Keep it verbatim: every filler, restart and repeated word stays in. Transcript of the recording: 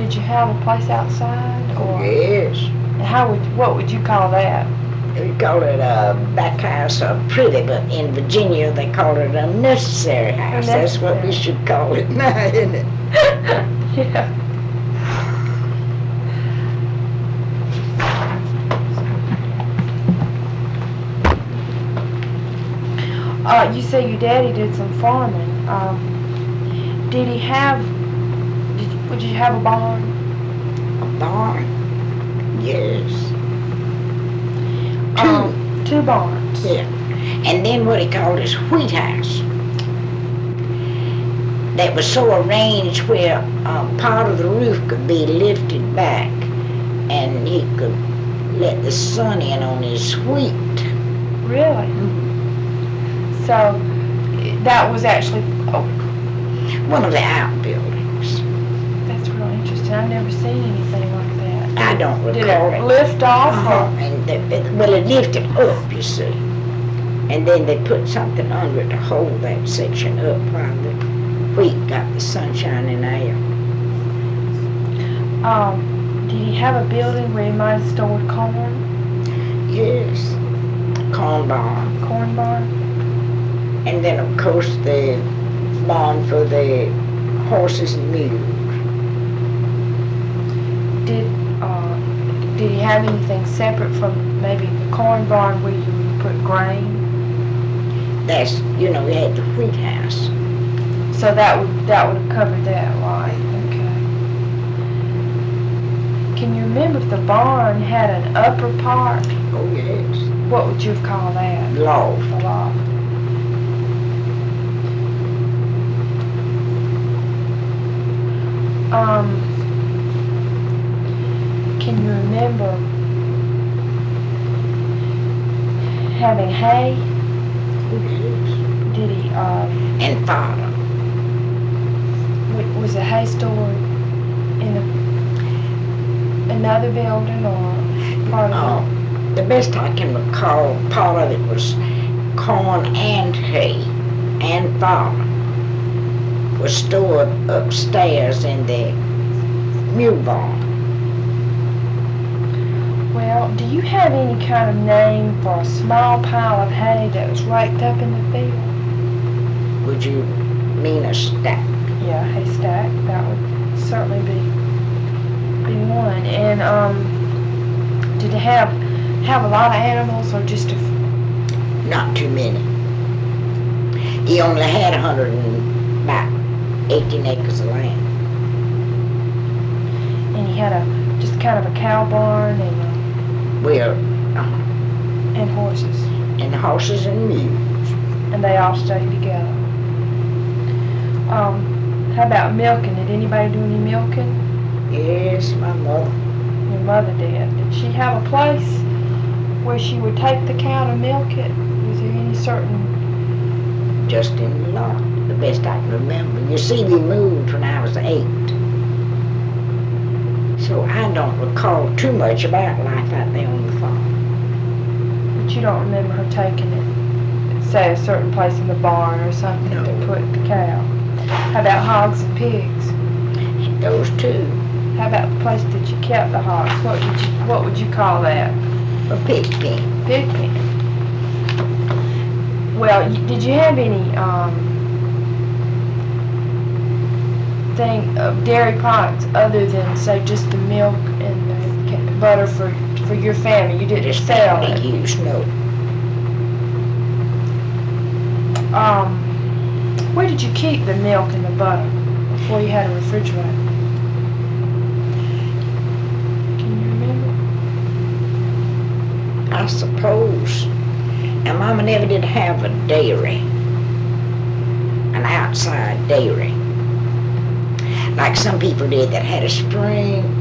did you have a place outside? Oh, Or yes. how would, what would you call that? We call it a back house, uh, pretty, but in Virginia they call it a necessary house. That's what we should call it now, isn't it? Yeah. Uh, you say your daddy did some farming. Um, did he have, did, would you have a barn? A barn? Yes. Two. Um, two barns. Yeah. And then what he called his wheat house. That was so arranged where um, part of the roof could be lifted back and he could let the sun in on his wheat. Really? So that was actually oh, one of the outbuildings. That's really interesting. I've never seen anything like that. I don't recall. Did it lift off? Uh-huh. And the, it, well, it lifted up, you see, and then they put something under it to hold that section up while the wheat got the sunshine and air. Um, did he have a building where he might have stored corn? Yes, corn barn. Corn barn. And then, of course, the barn for the horses and mules. Did uh, did he have anything separate from maybe the corn barn where you would put grain? That's, you know, we had the wheat house. So that would that would have covered that, right? Okay. Can you remember if the barn had an upper part? Oh, yes. What would you call that? Loft. A loft. Um, can you remember having hay? Yes. Did he, uh, And fodder. w- was the hay stored in a, another building or part of Oh, the best I can recall, part of it was corn and hay and fodder was stored upstairs in the mule barn. it? Well, do you have any kind of name for a small pile of hay that was raked up in the field? Would you mean a stack? Yeah, haystack. That would certainly be be one. And um, did it have have a lot of animals or just a? F- Not too many. He only had a hundred and about eighteen acres of land. and he had a just kind of a cow barn and Well, uh, uh, and horses, and horses and mules. and they all stayed together. Um, how about milking? Did anybody do any milking? Yes, my mother. Your mother did. Did she have a place where she would take the cow to milk it? Was there any certain? Just in the lot, the best I can remember. You see, we moved when I was eight. So I don't recall too much about life out there on the farm. But you don't remember her taking it, say a certain place in the barn or something No. to put the cow. How about hogs and pigs? Those two. How about the place that you kept the hogs? What would you what would you call that? A pig pen. Pig pen. Well, y- did you have any um, thing of dairy products other than say just the milk and the ca- butter for for your family? You didn't Just sell family it. use, no. Um, where did you keep the milk and the butter before you had a refrigerator? Can you remember? I suppose. Now, Mama never did have a dairy, an outside dairy, like some people did that had a spring